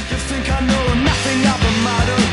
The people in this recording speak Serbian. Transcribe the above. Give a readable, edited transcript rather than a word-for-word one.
You think I know nothing of the matter.